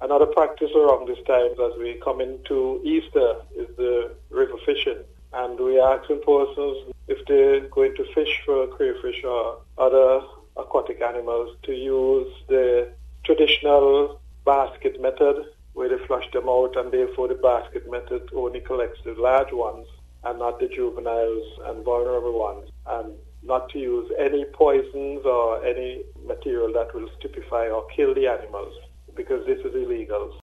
Another practice around this time as we come into Easter is the river fishing. And we are asking persons if they're going to fish for crayfish or other aquatic animals to use the traditional basket method where they flush them out, and therefore the basket method only collects the large ones and not the juveniles and vulnerable ones, and not to use any poisons or any material that will stupefy or kill the animals, because this is illegal.